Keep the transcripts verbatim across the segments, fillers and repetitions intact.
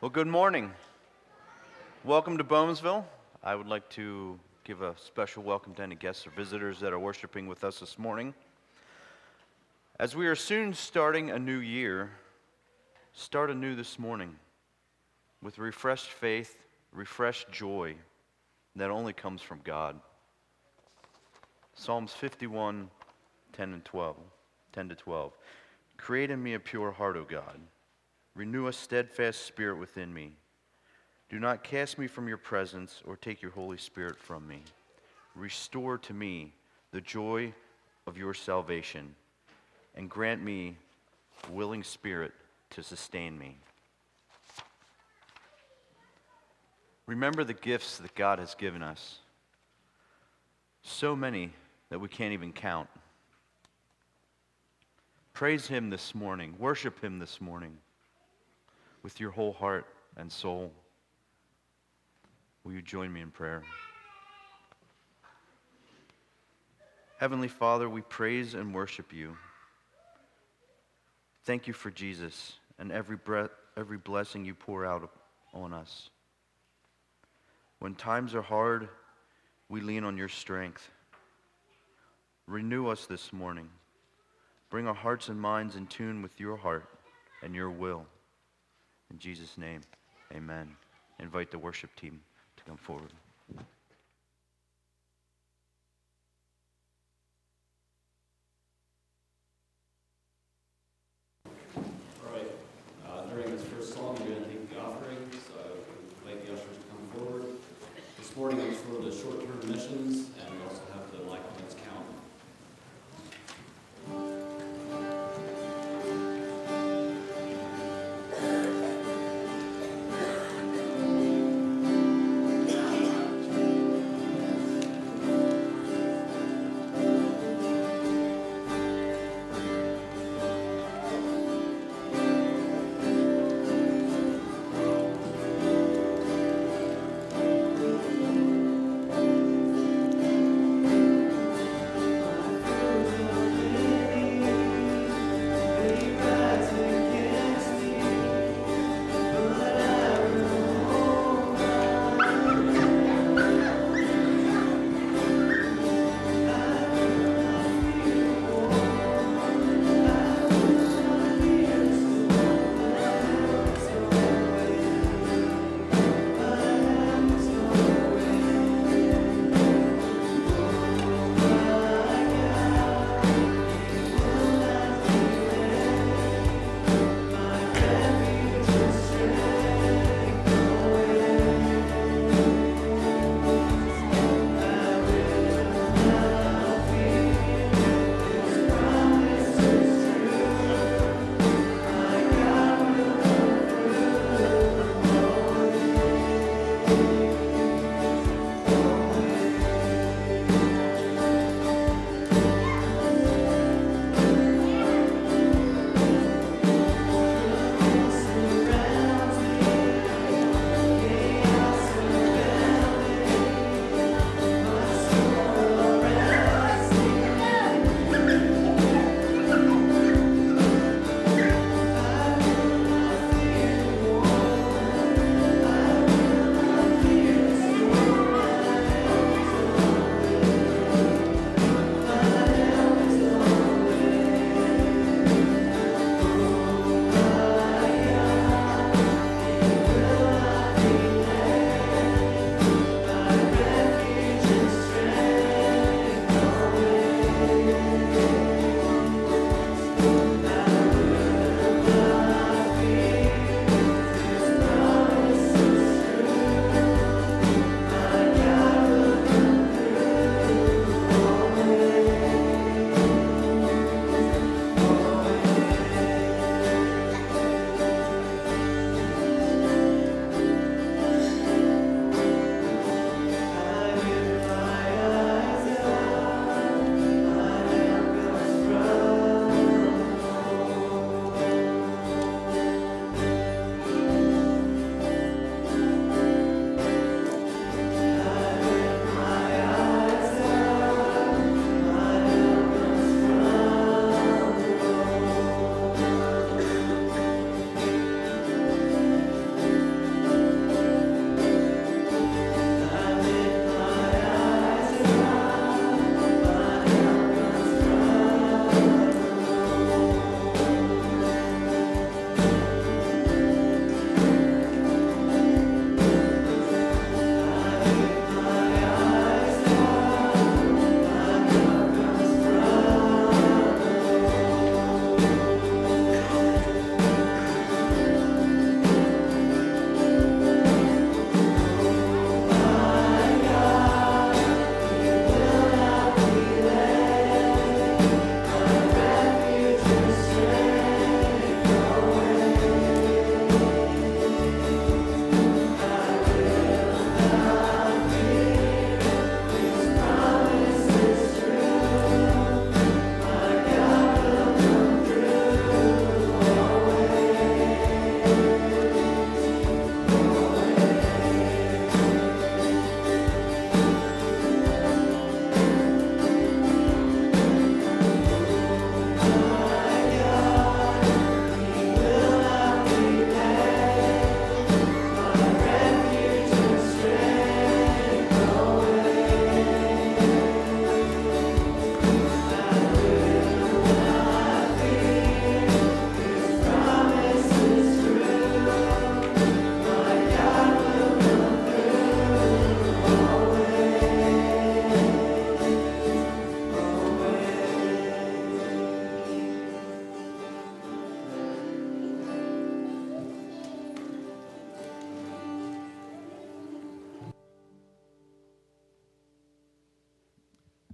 Well, good morning. Welcome to Bowmansville. I would like to give a special welcome to any guests or visitors that are worshiping with us this morning. As we are soon starting a new year, start anew this morning with refreshed faith, refreshed joy that only comes from God. Psalms fifty-one, ten and twelve, ten to twelve. Create in me a pure heart, O God. Renew a steadfast spirit within me. Do not cast me from your presence or take your Holy Spirit from me. Restore to me the joy of your salvation and grant me a willing spirit to sustain me. Remember the gifts that God has given us. So many that we can't even count. Praise Him this morning. Worship Him this morning with your whole heart and soul. Will you join me in prayer? Heavenly Father, we praise and worship you. Thank you for Jesus and every breath, every blessing you pour out on us. When times are hard, we lean on your strength. Renew us this morning. Bring our hearts and minds in tune with your heart and your will. In Jesus' name, amen. Invite the worship team to come forward. All right. Uh, during this first song, we're going to take the offering, so I invite the ushers to come forward. This morning it's for the short-term missions, and we also have the Life Points count.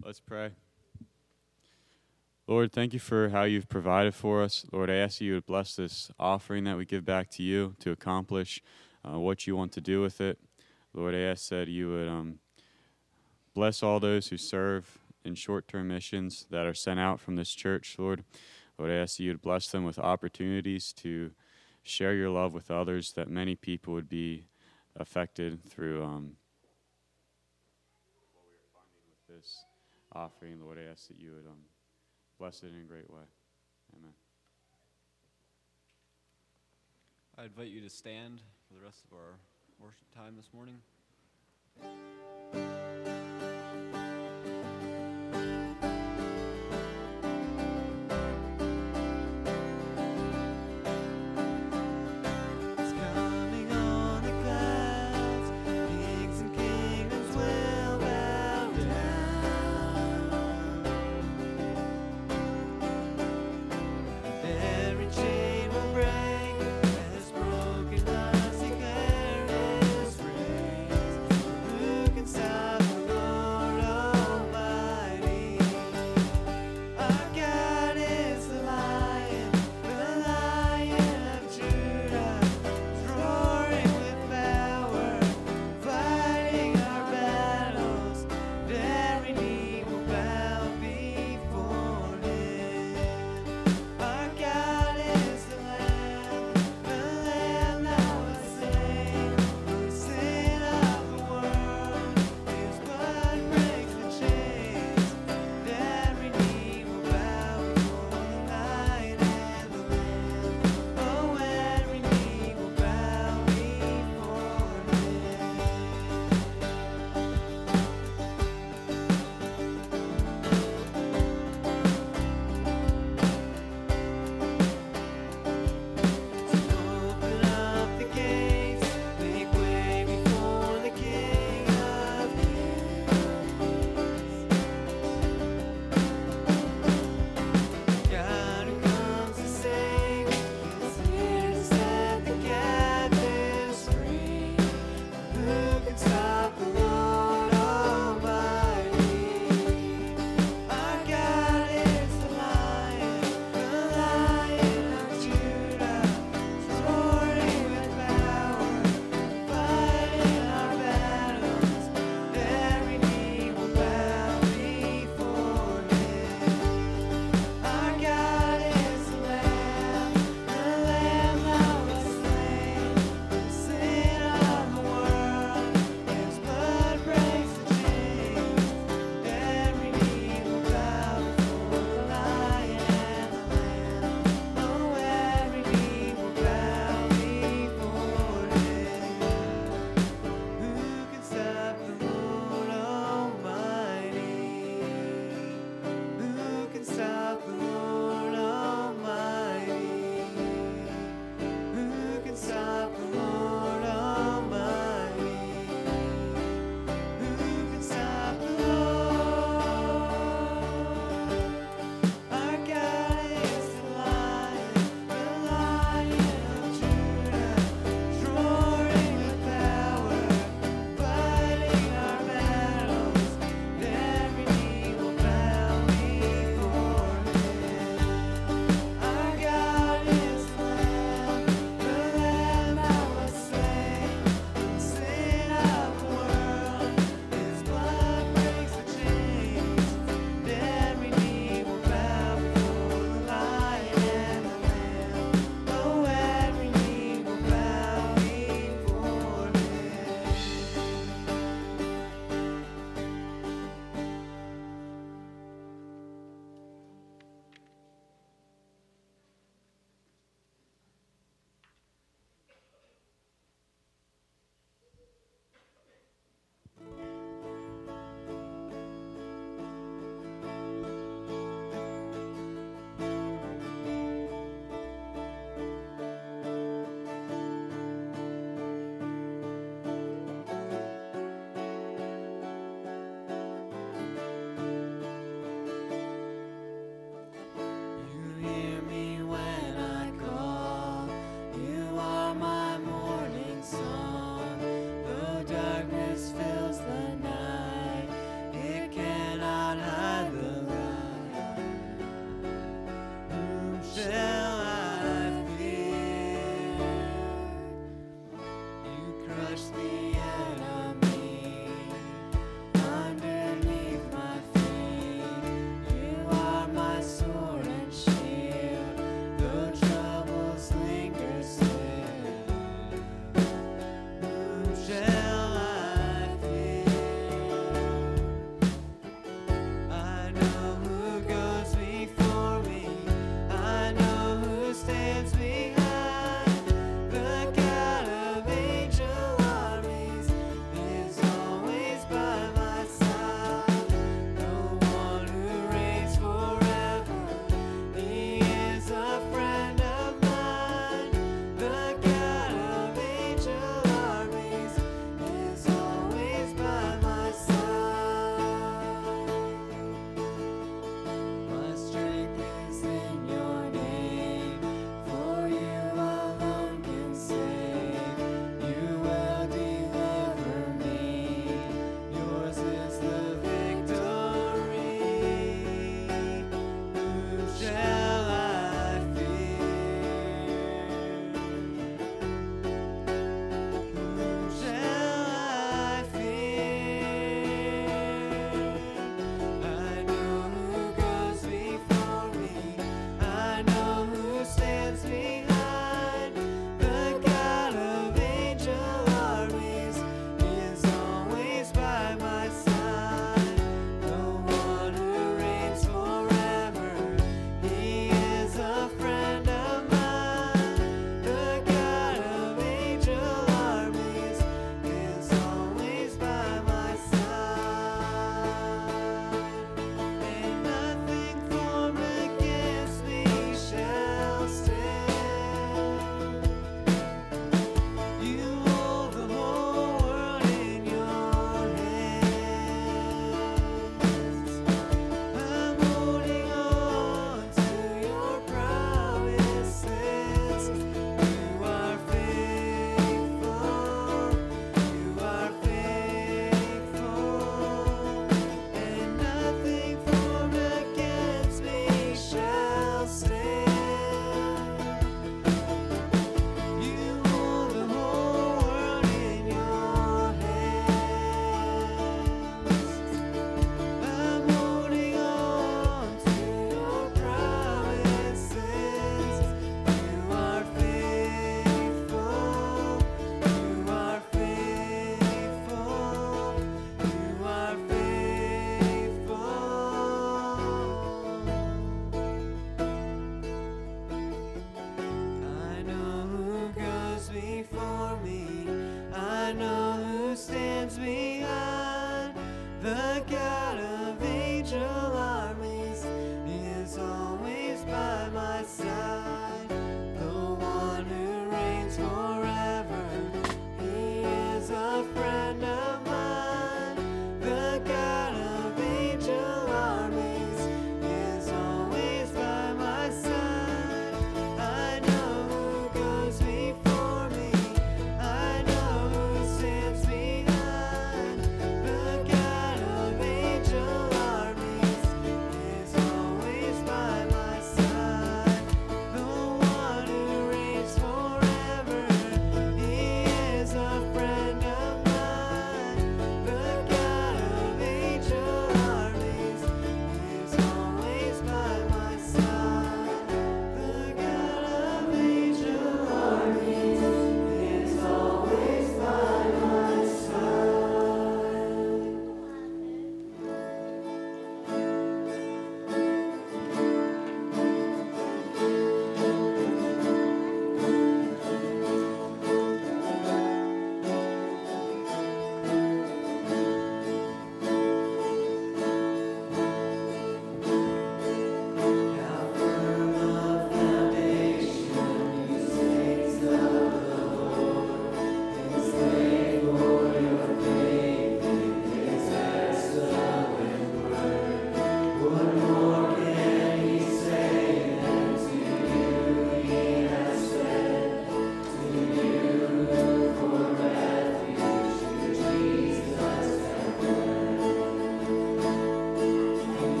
Let's pray. Lord, thank you for how you've provided for us. Lord, I ask you to bless this offering that we give back to you to accomplish uh, what you want to do with it. Lord, I ask that you would um, bless all those who serve in short-term missions that are sent out from this church, Lord. Lord, I ask that you would bless them with opportunities to share your love with others, that many people would be affected through um, what we are funding with this offering. Lord, I ask that you would um, bless it in a great way. Amen. I invite you to stand for the rest of our worship time this morning. Broken hearts he carries, praise. Who can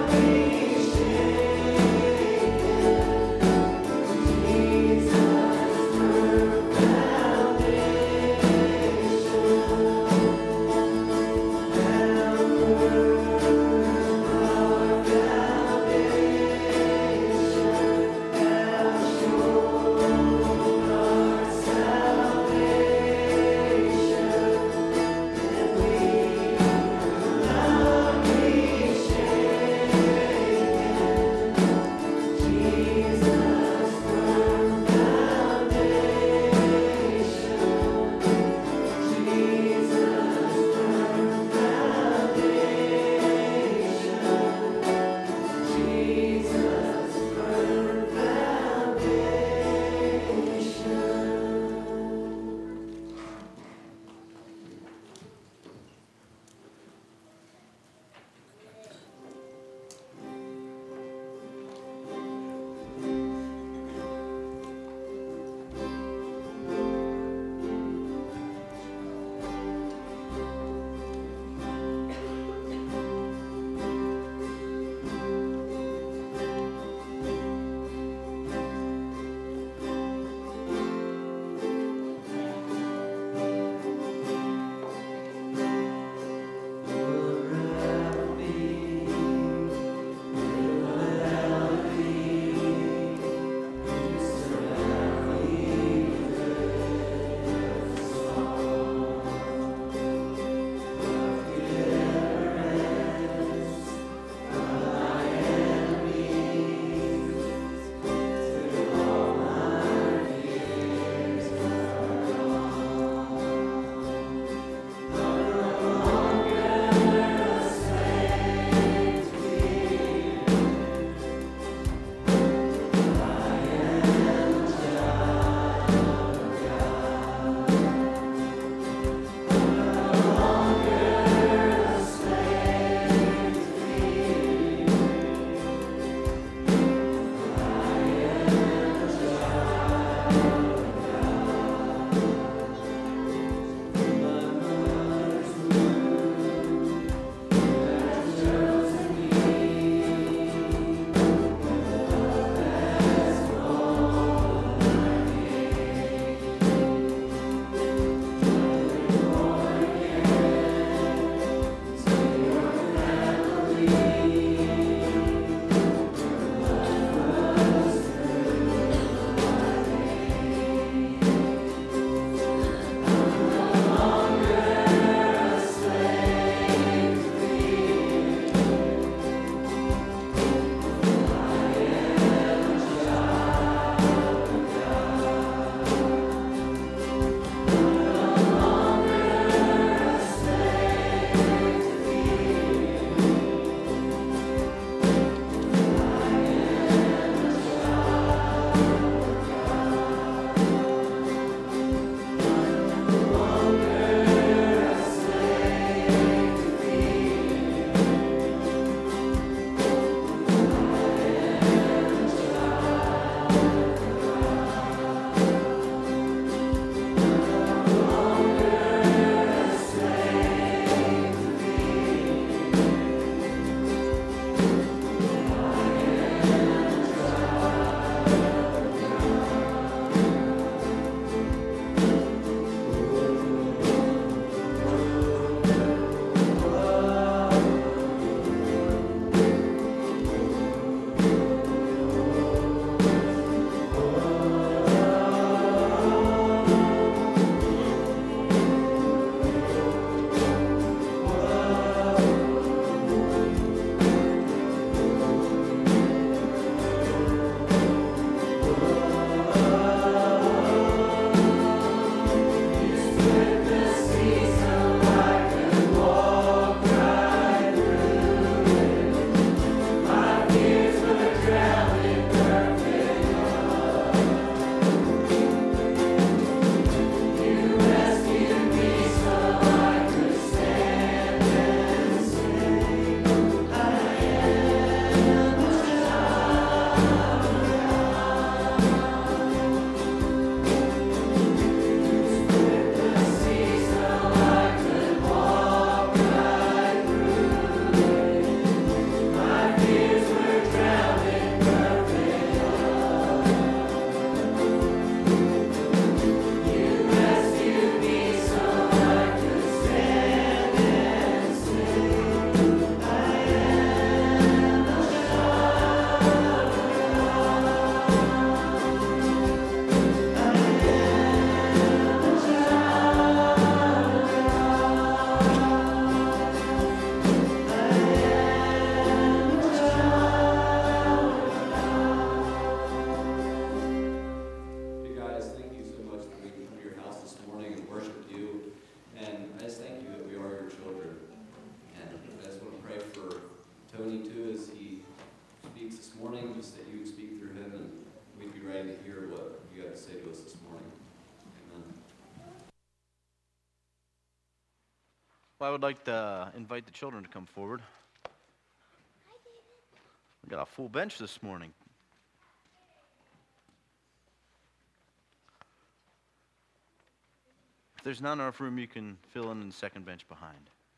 Salvation. speaks this morning, just that you would speak through him, and we'd be ready to hear what you have to say to us this morning. Amen. Well, I would like to invite the children to come forward. We got a full bench this morning. If there's not enough room, you can fill in the second bench behind.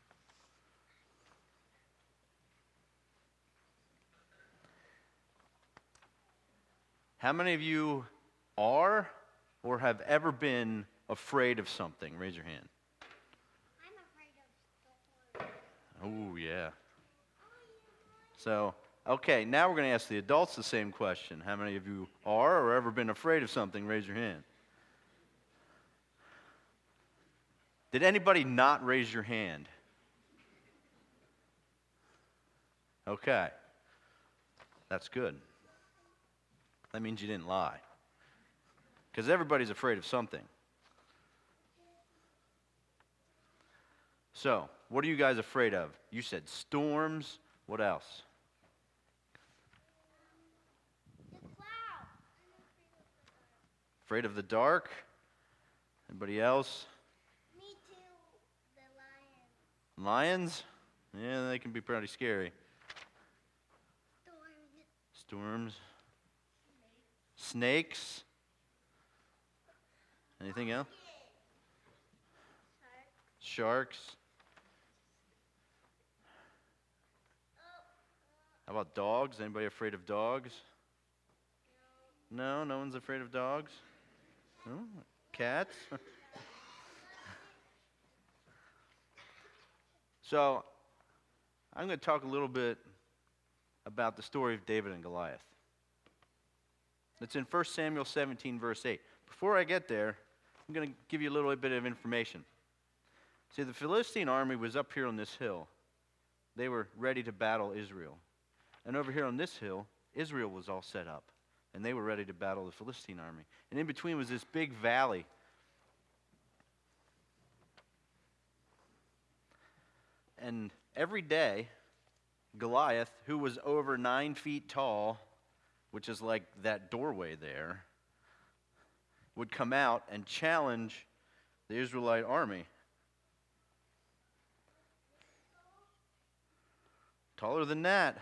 How many of you are or have ever been afraid of something? Raise your hand. I'm afraid of storms. Oh, yeah. So, okay, now we're going to ask the adults the same question. How many of you are or ever been afraid of something? Raise your hand. Did anybody not raise your hand? Okay. That's good. That means you didn't lie. Because everybody's afraid of something. So, what are you guys afraid of? You said storms. What else? The cloud. Afraid of the dark? Anybody else? Me too. The lion. Lions? Yeah, they can be pretty scary. Storms. Storms? Snakes? Anything else? Sharks? How about dogs? Anybody afraid of dogs? No, no one's afraid of dogs? No? Cats? So, I'm going to talk a little bit about the story of David and Goliath. It's in First Samuel seventeen, verse eight. Before I get there, I'm going to give you a little bit of information. See, the Philistine army was up here on this hill. They were ready to battle Israel. And over here on this hill, Israel was all set up. And they were ready to battle the Philistine army. And in between was this big valley. And every day, Goliath, who was over nine feet tall, which is like that doorway there, would come out and challenge the Israelite army. Taller than that.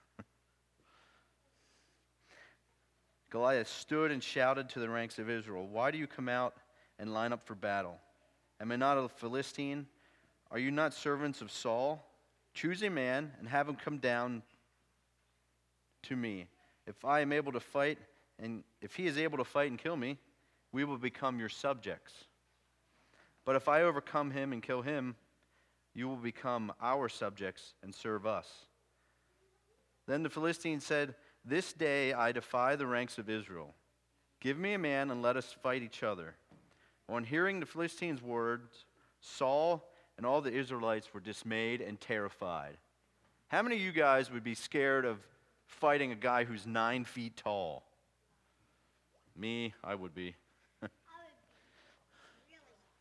Goliath stood and shouted to the ranks of Israel, "Why do you come out and line up for battle? Am I not a Philistine? Are you not servants of Saul? Choose a man and have him come down to me. If I am able to fight, and if he is able to fight and kill me, we will become your subjects. But if I overcome him and kill him, you will become our subjects and serve us." Then the Philistine said, "This day I defy the ranks of Israel. Give me a man and let us fight each other." On hearing the Philistines' words, Saul and all the Israelites were dismayed and terrified. How many of you guys would be scared of fighting a guy who's nine feet tall? Me, I would be. I would be. Really.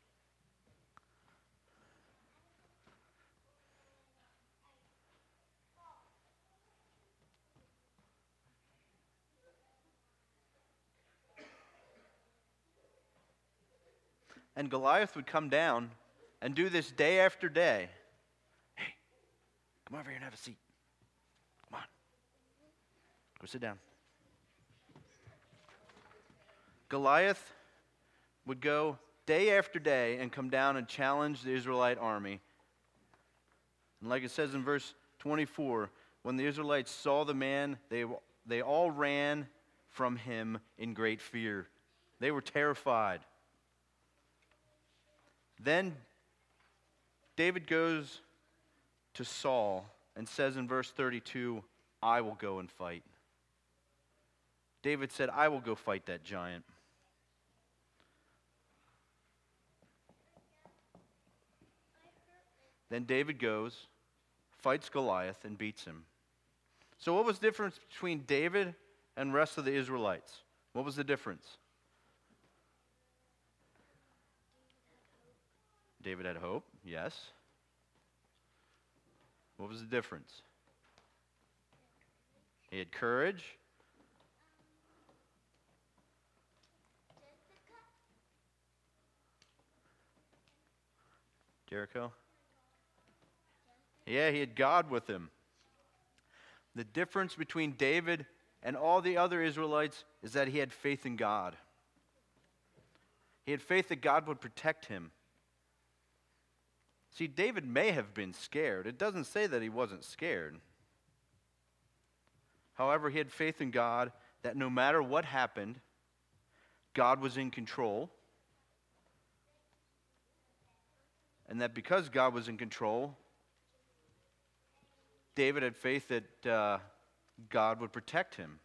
And Goliath would come down and do this day after day. "Hey, come over here and have a seat. Come on. Go sit down." Goliath would go day after day and come down and challenge the Israelite army. And like it says in verse twenty-four, when the Israelites saw the man, they, they all ran from him in great fear. They were terrified. Then David goes to Saul and says in verse thirty-two, "I will go and fight." David said, "I will go fight that giant." Then David goes, fights Goliath, and beats him. So what was the difference between David and the rest of the Israelites? What was the difference? David had hope, yes. What was the difference? He had courage. Jericho? Yeah, he had God with him. The difference between David and all the other Israelites is that he had faith in God. He had faith that God would protect him. See, David may have been scared. It doesn't say that he wasn't scared. However, he had faith in God that no matter what happened, God was in control. And that because God was in control, David had faith that uh, God would protect him.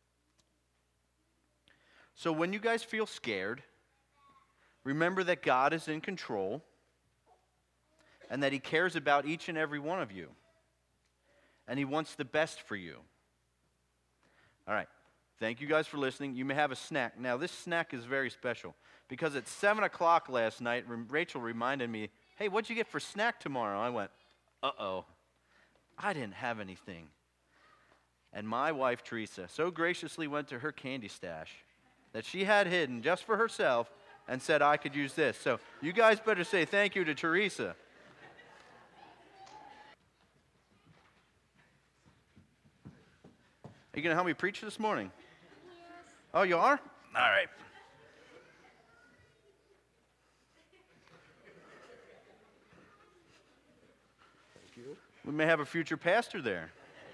So when you guys feel scared, remember that God is in control and that He cares about each and every one of you. And He wants the best for you. All right. Thank you guys for listening. You may have a snack. Now, this snack is very special because at seven o'clock last night, Rachel reminded me, hey, what'd you get for snack tomorrow? I went, uh-oh, I didn't have anything. And my wife, Teresa, so graciously went to her candy stash that she had hidden just for herself and said I could use this. So you guys better say thank you to Teresa. Are you going to help me preach this morning? Yes. Oh, you are? All right. We may have a future pastor there.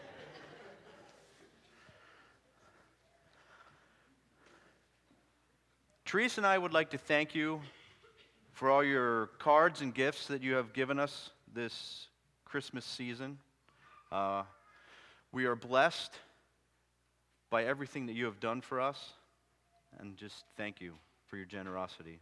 Teresa and I would like to thank you for all your cards and gifts that you have given us this Christmas season. Uh, we are blessed by everything that you have done for us, and just thank you for your generosity.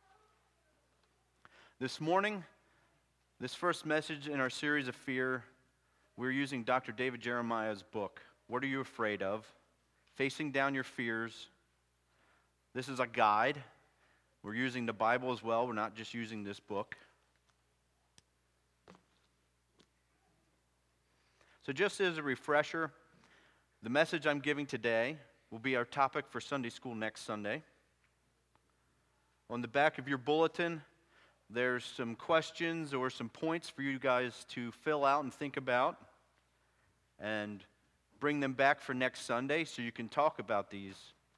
This morning, this first message in our series of fear, we're using Doctor David Jeremiah's book, What Are You Afraid Of? Facing Down Your Fears. This is a guide. We're using the Bible as well. We're not just using this book. So just as a refresher, the message I'm giving today will be our topic for Sunday school next Sunday. On the back of your bulletin, there's some questions or some points for you guys to fill out and think about and bring them back for next Sunday so you can talk about these.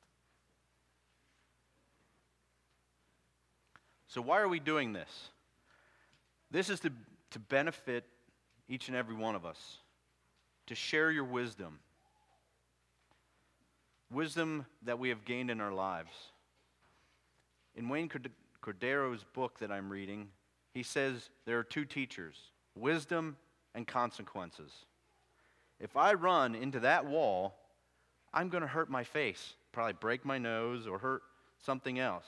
So why are we doing this? This is to, to benefit each and every one of us, to share your wisdom, wisdom that we have gained in our lives. In Wayne Cordero's book that I'm reading, he says there are two teachers, wisdom and consequences. If I run into that wall, I'm going to hurt my face, probably break my nose or hurt something else.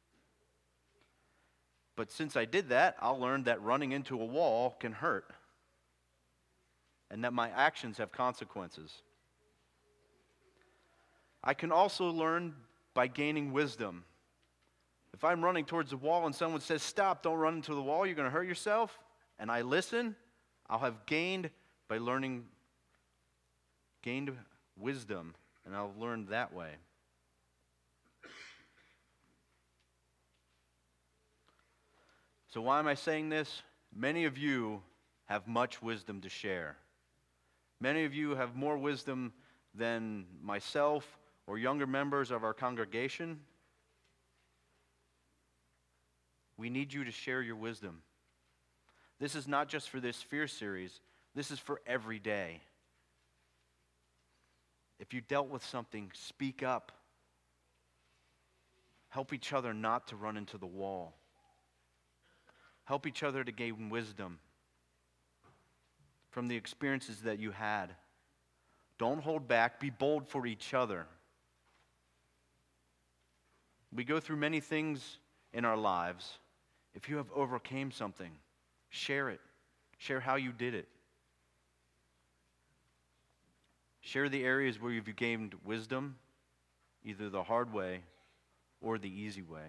But since I did that, I'll learn that running into a wall can hurt and that my actions have consequences. I can also learn by gaining wisdom. If I'm running towards the wall and someone says, stop, don't run into the wall, you're going to hurt yourself, and I listen, I'll have gained by learning, gained wisdom, and I'll learn that way. So why am I saying this? Many of you have much wisdom to share. Many of you have more wisdom than myself or younger members of our congregation. We need you to share your wisdom. This is not just for this Fear series. This is for every day. If you dealt with something, speak up. Help each other not to run into the wall. Help each other to gain wisdom from the experiences that you had. Don't hold back. Be bold for each other. We go through many things in our lives. If you have overcame something, share it. Share how you did it. Share the areas where you've gained wisdom, either the hard way or the easy way.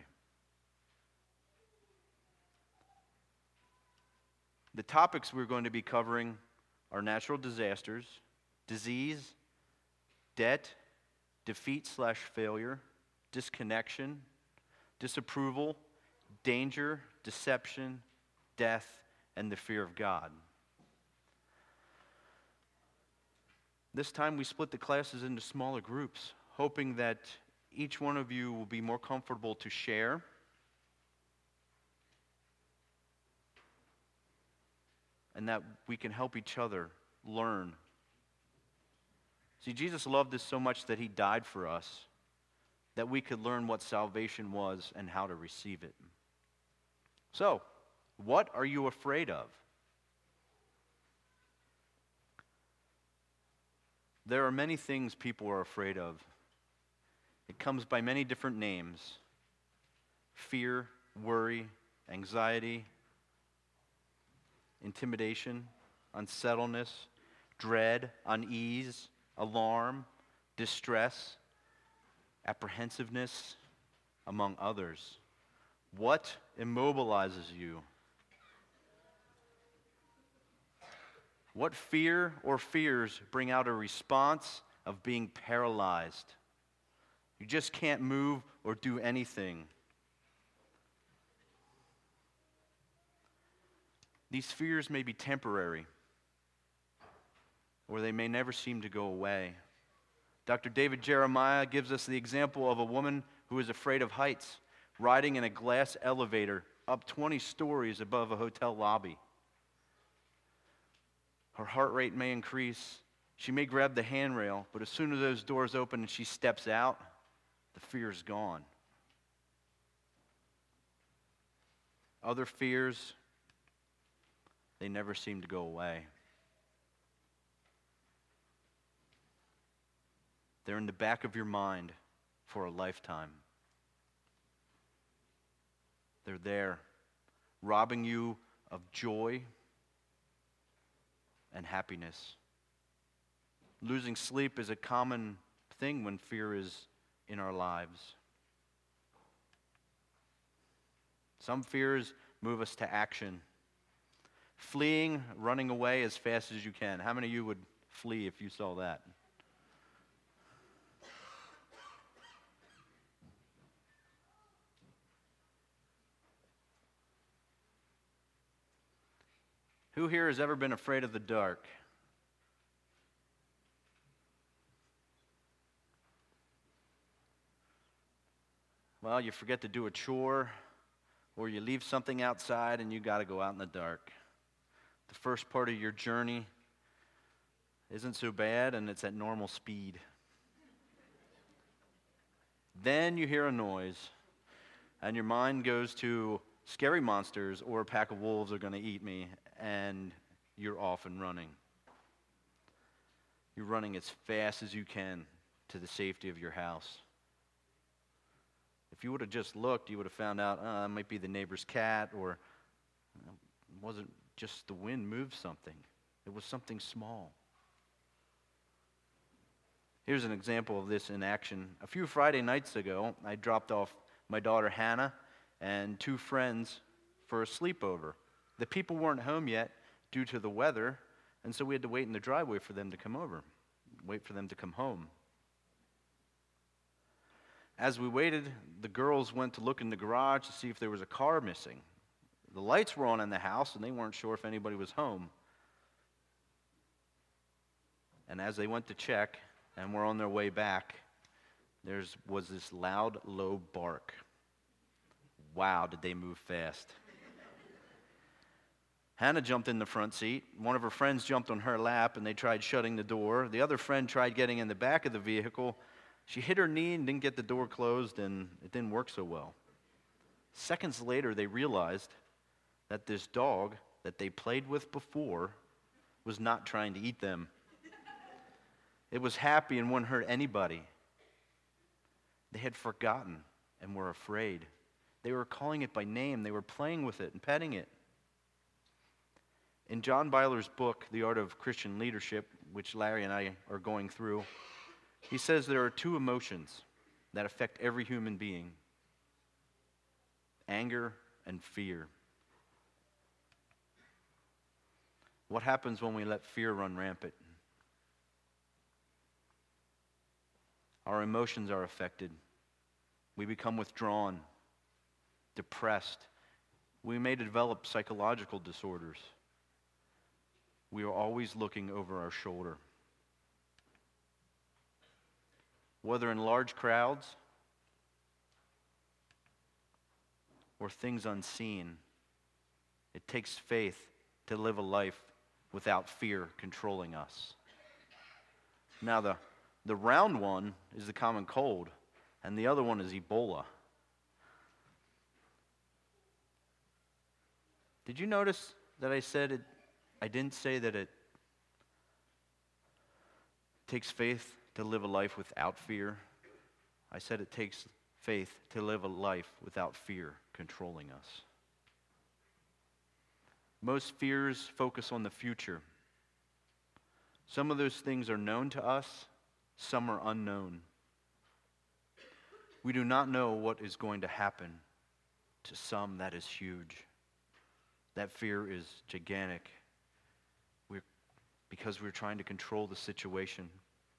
The topics we're going to be covering are natural disasters, disease, debt, defeat slash failure, disconnection, disapproval, danger, deception, death, and the fear of God. This time we split the classes into smaller groups, hoping that each one of you will be more comfortable to share and that we can help each other learn. See, Jesus loved us so much that he died for us, that we could learn what salvation was and how to receive it. So, what are you afraid of? There are many things people are afraid of. It comes by many different names: fear, worry, anxiety, intimidation, unsettledness, dread, unease, alarm, distress, apprehensiveness, among others. What immobilizes you? What fear or fears bring out a response of being paralyzed? You just can't move or do anything. These fears may be temporary, or they may never seem to go away. Doctor David Jeremiah gives us the example of a woman who is afraid of heights, riding in a glass elevator up twenty stories above a hotel lobby. Her heart rate may increase. She may grab the handrail, but as soon as those doors open and she steps out, the fear is gone. Other fears, they never seem to go away. They're in the back of your mind for a lifetime. They're there, robbing you of joy and happiness. Losing sleep is a common thing when fear is in our lives. Some fears move us to action. Fleeing, running away as fast as you can. How many of you would flee if you saw that? Who here has ever been afraid of the dark? Well, you forget to do a chore, or you leave something outside and you got to go out in the dark. The first part of your journey isn't so bad, and it's at normal speed. Then you hear a noise, and your mind goes to scary monsters or a pack of wolves are going to eat me, and you're off and running. You're running as fast as you can to the safety of your house. If you would have just looked, you would have found out, oh, it might be the neighbor's cat, or it wasn't just the wind moved something. It was something small. Here's an example of this in action. A few Friday nights ago, I dropped off my daughter Hannah and two friends for a sleepover. The people weren't home yet due to the weather, and so we had to wait in the driveway for them to come over, wait for them to come home. As we waited, the girls went to look in the garage to see if there was a car missing. The lights were on in the house, and they weren't sure if anybody was home. And as they went to check and were on their way back, there was this loud, low bark. Wow, did they move fast. Hannah jumped in the front seat. One of her friends jumped on her lap, and they tried shutting the door. The other friend tried getting in the back of the vehicle. She hit her knee and didn't get the door closed, and it didn't work so well. Seconds later, they realized that this dog that they played with before was not trying to eat them. It was happy and wouldn't hurt anybody. They had forgotten and were afraid. They were calling it by name. They were playing with it and petting it. In John Byler's book, The Art of Christian Leadership, which Larry and I are going through, he says there are two emotions that affect every human being: anger and fear. What happens when we let fear run rampant? Our emotions are affected. We become withdrawn, depressed. We may develop psychological disorders. We are always looking over our shoulder. Whether in large crowds or things unseen, it takes faith to live a life without fear controlling us. Now, the, the round one is the common cold, and the other one is Ebola. Did you notice that I said it? I didn't say that it takes faith to live a life without fear. I said it takes faith to live a life without fear controlling us. Most fears focus on the future. Some of those things are known to us, some are unknown. We do not know what is going to happen. To some, that is huge. That fear is gigantic. We're, because we're trying to control the situation.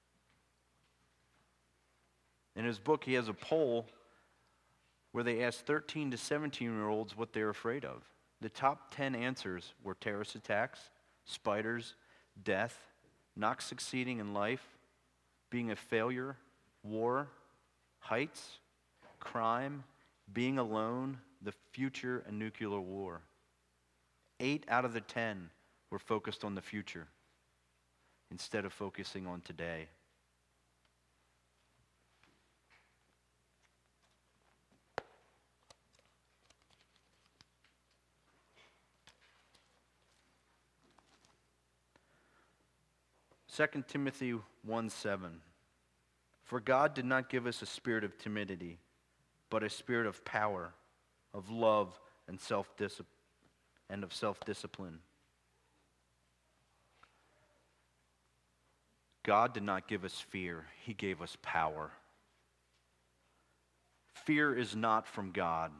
In his book, he has a poll where they asked thirteen to seventeen-year-olds what they're afraid of. The top ten answers were terrorist attacks, spiders, death, not succeeding in life, being a failure, war, heights, crime, being alone, the future, and nuclear war. Eight out of the ten were focused on the future instead of focusing on today. Second Timothy one seven. For God did not give us a spirit of timidity, but a spirit of power, of love, and self-discipline, and of self-discipline. God did not give us fear. He gave us power. Fear is not from God.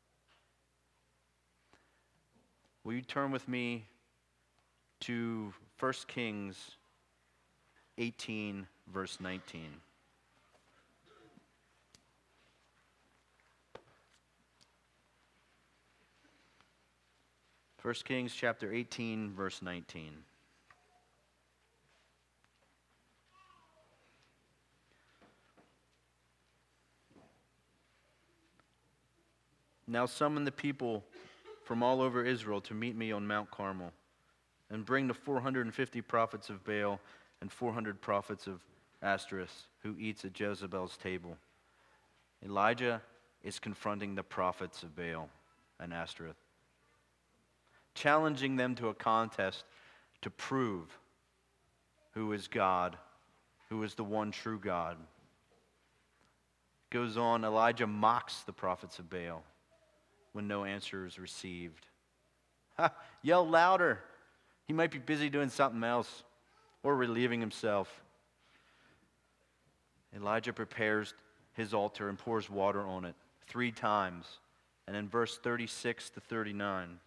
Will you turn with me to First Kings eighteen, verse nineteen. First Kings chapter eighteen, verse nineteen. Now summon the people from all over Israel to meet me on Mount Carmel, and bring the four hundred fifty prophets of Baal and four hundred prophets of Ashtoreth, who eats at Jezebel's table. Elijah is confronting the prophets of Baal and Ashtoreth, challenging them to a contest to prove who is God, who is the one true God. Goes on, Elijah mocks the prophets of Baal when no answer is received. Ha, yell louder. He might be busy doing something else or relieving himself. Elijah prepares his altar and pours water on it three times. And in verse thirty-six to thirty-nine,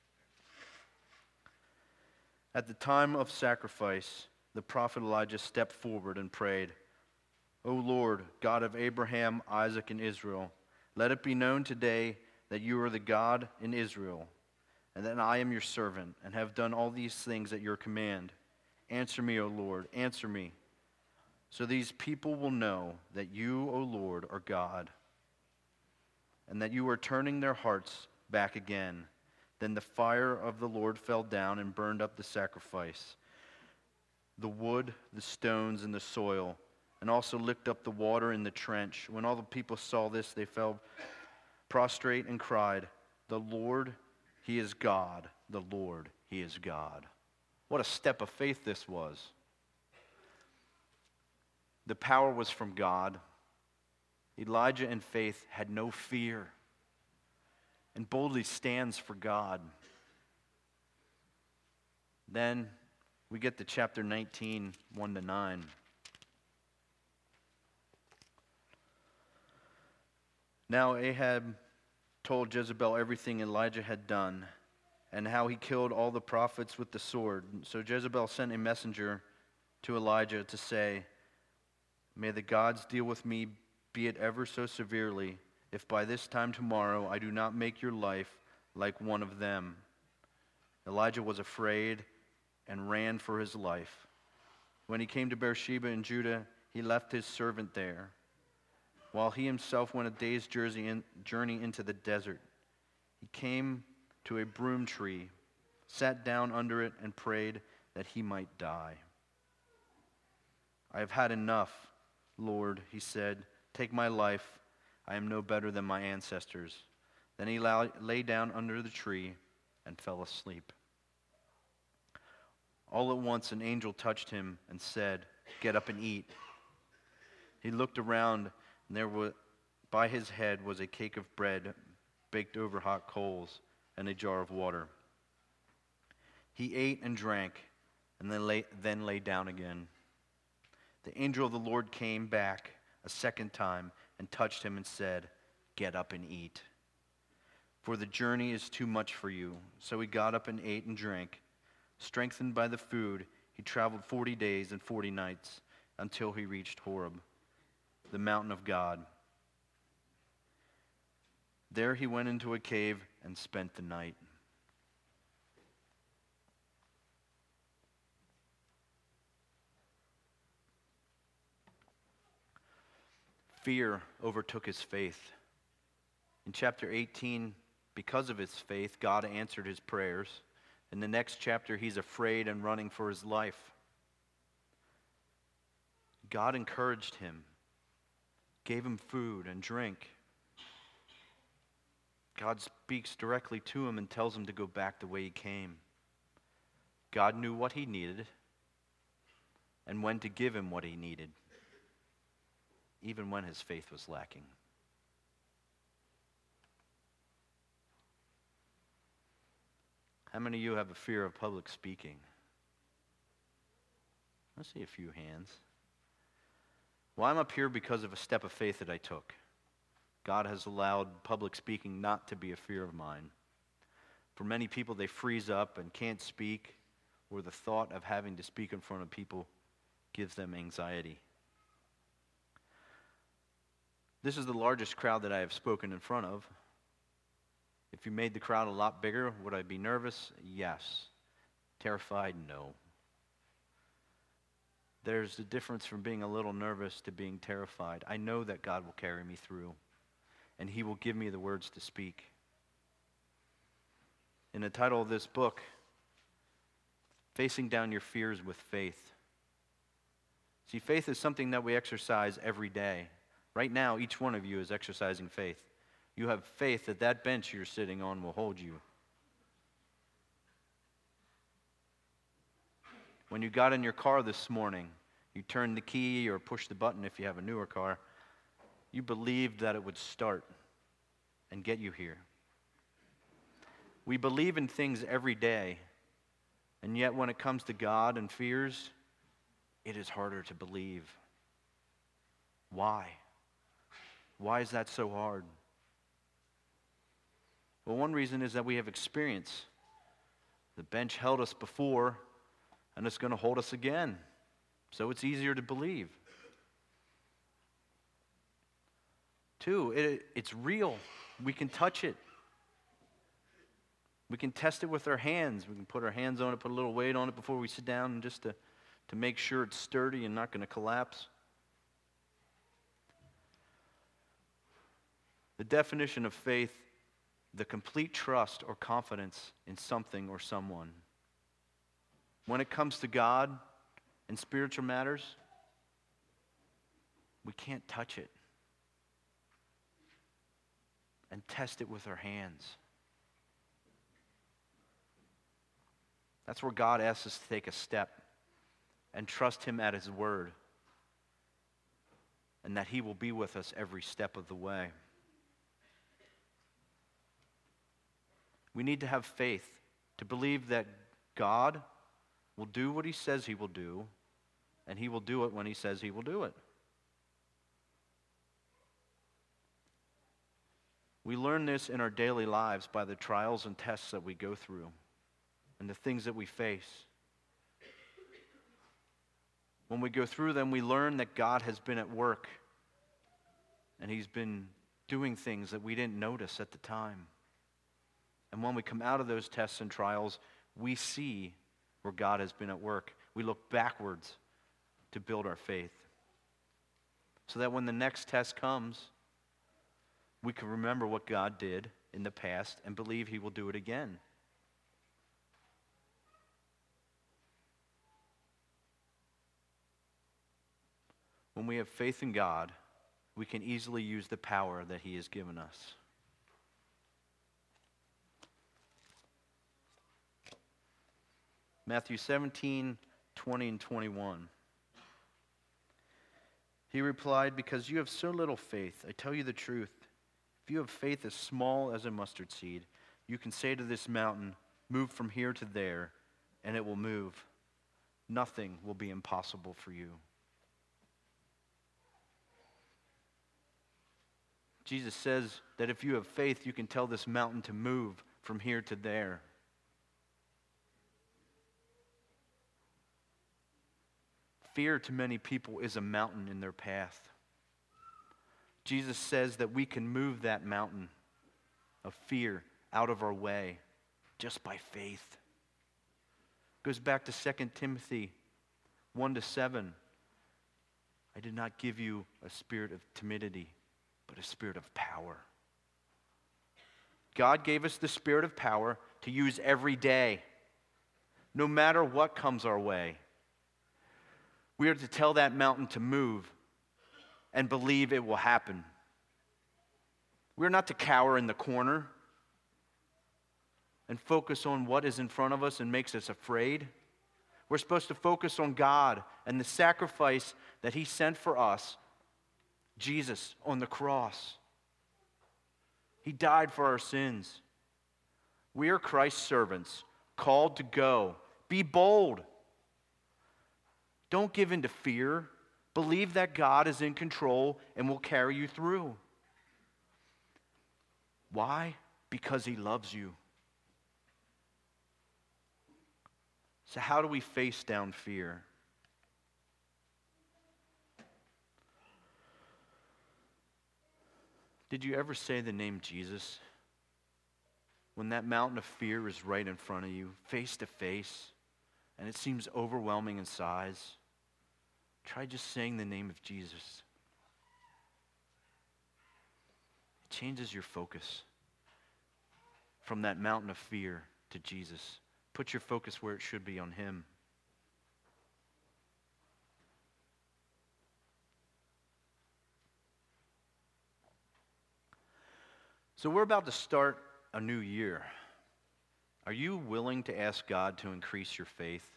at the time of sacrifice, the prophet Elijah stepped forward and prayed, O Lord, God of Abraham, Isaac, and Israel, let it be known today that you are the God in Israel, and that I am your servant, and have done all these things at your command. Answer me, O Lord, answer me, so these people will know that you, O Lord, are God, and that you are turning their hearts back again. Then the fire of the Lord fell down and burned up the sacrifice, the wood, the stones, and the soil, and also licked up the water in the trench. When all the people saw this, they fell prostrate and cried, The Lord, He is God. The Lord, He is God. What a step of faith this was. The power was from God. Elijah in faith had no fear and boldly stands for God. Then we get to chapter nineteen, one to nine. Now Ahab told Jezebel everything Elijah had done, and how he killed all the prophets with the sword. So Jezebel sent a messenger to Elijah to say, May the gods deal with me, be it ever so severely, if by this time tomorrow I do not make your life like one of them." Elijah was afraid and ran for his life. When he came to Beersheba in Judah, he left his servant there, while he himself went a day's journey into the desert. He came to a broom tree, sat down under it, and prayed that he might die. "I have had enough, Lord," he said. "Take my life. I am no better than my ancestors." Then he lay down under the tree and fell asleep. All at once an angel touched him and said, "Get up and eat." He looked around, and there was, by his head was a cake of bread baked over hot coals and a jar of water. He ate and drank, and then lay, then lay down again. The angel of the Lord came back a second time and touched him and said, "Get up and eat, for the journey is too much for you." So he got up and ate and drank. Strengthened by the food, he traveled forty days and forty nights until he reached Horeb, the mountain of God. There he went into a cave and spent the night. Fear overtook his faith. In chapter eighteen, because of his faith, God answered his prayers. In the next chapter, he's afraid and running for his life. God encouraged him, gave him food and drink. God speaks directly to him and tells him to go back the way he came. God knew what he needed and when to give him what he needed, even when his faith was lacking. How many of you have a fear of public speaking? I see a few hands. Well, I'm up here because of a step of faith that I took. God has allowed public speaking not to be a fear of mine. For many people, they freeze up and can't speak, or the thought of having to speak in front of people gives them anxiety. This is the largest crowd that I have spoken in front of. If you made the crowd a lot bigger, would I be nervous? Yes. Terrified? No. There's a difference from being a little nervous to being terrified. I know that God will carry me through, and he will give me the words to speak. In the title of this book, Facing Down Your Fears with Faith. See, faith is something that we exercise every day. Right now, each one of you is exercising faith. You have faith that that bench you're sitting on will hold you. When you got in your car this morning, you turned the key or pushed the button if you have a newer car, you believed that it would start and get you here. We believe in things every day, and yet when it comes to God and fears, it is harder to believe. Why? Why is that so hard? Well, one reason is that we have experience. The bench held us before, and it's going to hold us again. So it's easier to believe. Two, it, it's real. We can touch it. We can test it with our hands. We can put our hands on it, put a little weight on it before we sit down, and just to, to make sure it's sturdy and not going to collapse. The definition of faith, the complete trust or confidence in something or someone. When it comes to God and spiritual matters, we can't touch it and test it with our hands. That's where God asks us to take a step and trust him at his word, and that he will be with us every step of the way. We need to have faith to believe that God will do what he says he will do, and he will do it when he says he will do it. We learn this in our daily lives by the trials and tests that we go through and the things that we face. When we go through them, we learn that God has been at work, and he's been doing things that we didn't notice at the time. And when we come out of those tests and trials, we see where God has been at work. We look backwards to build our faith, so that when the next test comes, we can remember what God did in the past and believe he will do it again. When we have faith in God, we can easily use the power that he has given us. Matthew seventeen, twenty and twenty-one. He replied, "Because you have so little faith, I tell you the truth. If you have faith as small as a mustard seed, you can say to this mountain, 'Move from here to there,' and it will move. Nothing will be impossible for you." Jesus says that if you have faith, you can tell this mountain to move from here to there. Fear to many people is a mountain in their path. Jesus says that we can move that mountain of fear out of our way just by faith. Goes back to Second Timothy one to seven. I did not give you a spirit of timidity, but a spirit of power. God gave us the spirit of power to use every day, no matter what comes our way. We are to tell that mountain to move and believe it will happen. We're not to cower in the corner and focus on what is in front of us and makes us afraid. We're supposed to focus on God and the sacrifice that he sent for us, Jesus on the cross. He died for our sins. We are Christ's servants, called to go. Be bold. Don't give in to fear. Believe that God is in control and will carry you through. Why? Because he loves you. So how do we face down fear? Did you ever say the name Jesus when that mountain of fear is right in front of you, face to face, and it seems overwhelming in size? Try just saying the name of Jesus. It changes your focus from that mountain of fear to Jesus. Put your focus where it should be, on him. So we're about to start a new year. Are you willing to ask God to increase your faith?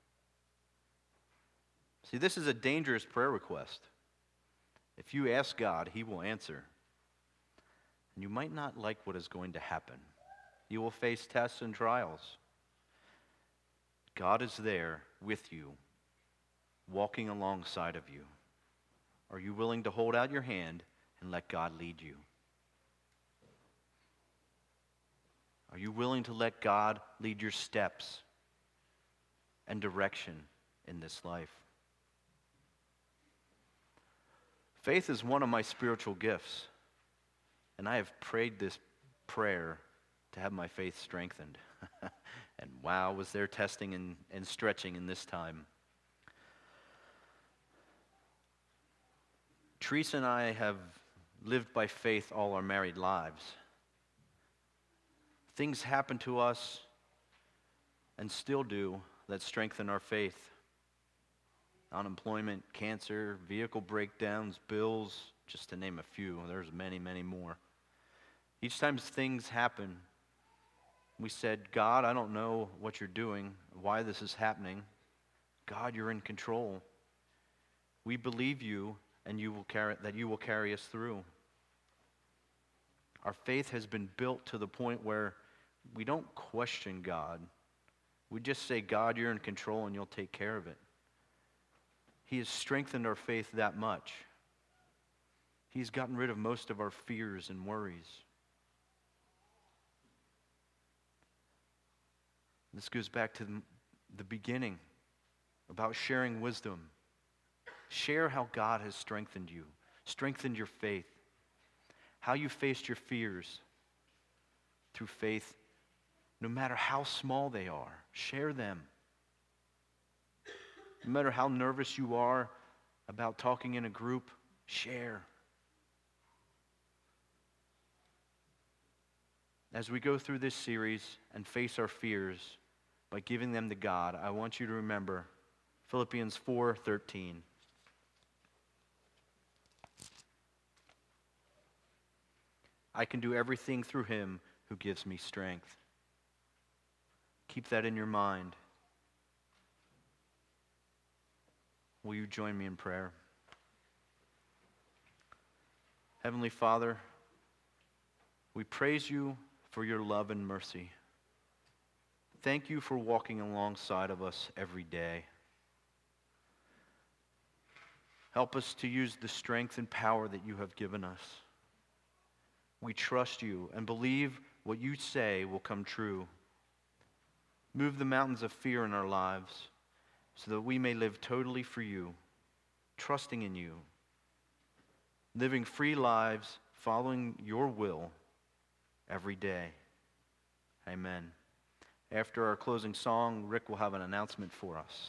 See, this is a dangerous prayer request. If you ask God, he will answer. And you might not like what is going to happen. You will face tests and trials. God is there with you, walking alongside of you. Are you willing to hold out your hand and let God lead you? Are you willing to let God lead your steps and direction in this life? Faith is one of my spiritual gifts, and I have prayed this prayer to have my faith strengthened. And wow, was there testing and, and stretching in this time. Teresa and I have lived by faith all our married lives. Things happen to us, and still do, that strengthen our faith. Unemployment, cancer, vehicle breakdowns, bills, just to name a few. There's many, many more. Each time things happen, we said, God, I don't know what you're doing, why this is happening. God, you're in control. We believe you, and you will carry, that you will carry us through. Our faith has been built to the point where we don't question God. We just say, God, you're in control, and you'll take care of it. He has strengthened our faith that much. He's gotten rid of most of our fears and worries. This goes back to the beginning about sharing wisdom. Share how God has strengthened you, strengthened your faith, how you faced your fears through faith, no matter how small they are. Share them. No matter how nervous you are about talking in a group, share. As we go through this series and face our fears by giving them to God, I want you to remember Philippians four thirteen. I can do everything through him who gives me strength. Keep that in your mind. Will you join me in prayer? Heavenly Father, we praise you for your love and mercy. Thank you for walking alongside of us every day. Help us to use the strength and power that you have given us. We trust you and believe what you say will come true. Move the mountains of fear in our lives so that we may live totally for you, trusting in you, living free lives, following your will every day. Amen. After our closing song, Rick will have an announcement for us.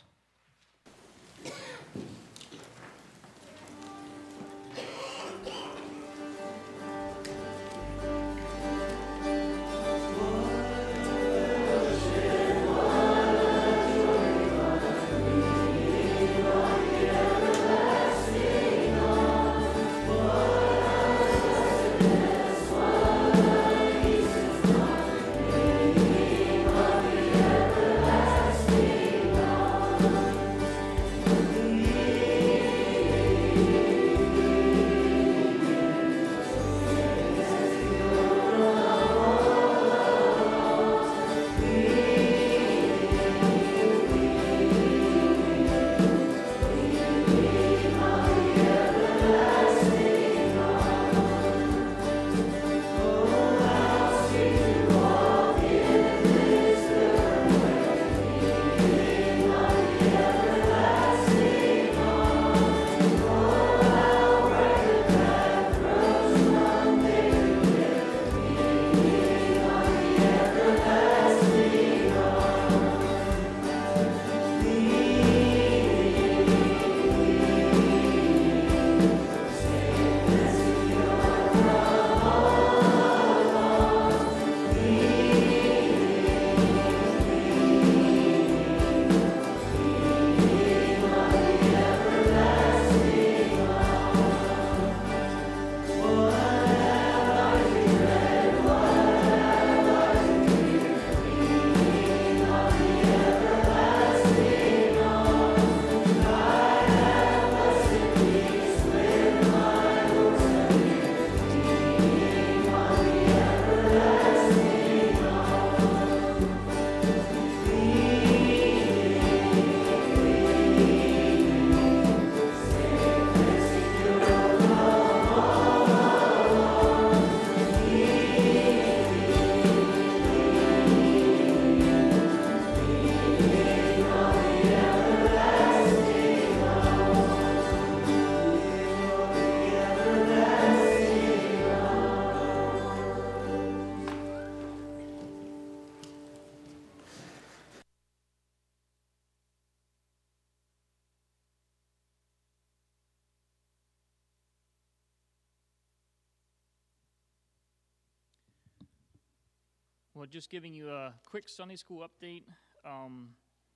Well, just giving you a quick Sunday school update. Um,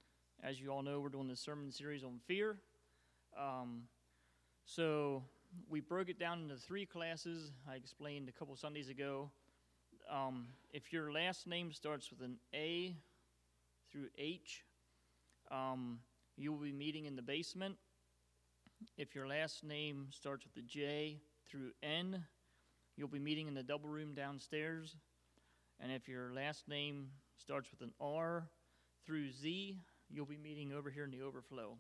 as you all know, we're doing this sermon series on fear. Um, so we broke it down into three classes. I explained a couple Sundays ago. Um, if your last name starts with an A through H, um, you will be meeting in the basement. If your last name starts with a J through N, you'll be meeting in the double room downstairs. And if your last name starts with an R through Z, you'll be meeting over here in the overflow.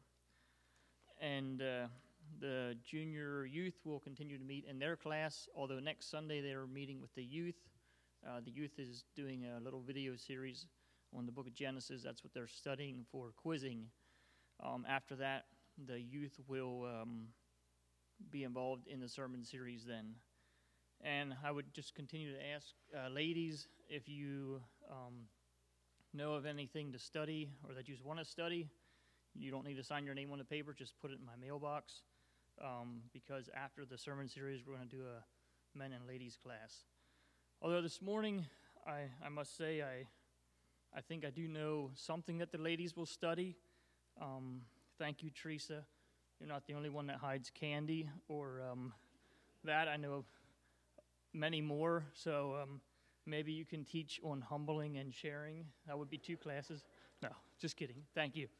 And uh, the junior youth will continue to meet in their class, although next Sunday they're meeting with the youth. Uh, the youth is doing a little video series on the book of Genesis. That's what they're studying for quizzing. Um, after that, the youth will um, be involved in the sermon series then. And I would just continue to ask uh, ladies if you um, know of anything to study or that you just want to study. You don't need to sign your name on the paper, just put it in my mailbox. Um, because after the sermon series, we're going to do a men and ladies class. Although this morning, I, I must say, I I think I do know something that the ladies will study. Um, thank you, Teresa. You're not the only one that hides candy or um, that. I know many more. So um, maybe you can teach on humbling and sharing. That would be two classes. No, just kidding. Thank you.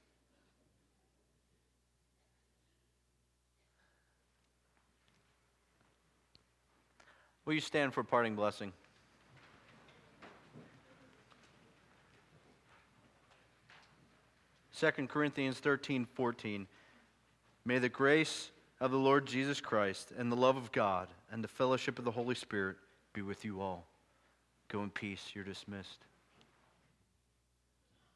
Will you stand for a parting blessing? Second Corinthians thirteen fourteen. May the grace of the Lord Jesus Christ and the love of God and the fellowship of the Holy Spirit be with you all. Go in peace. You're dismissed.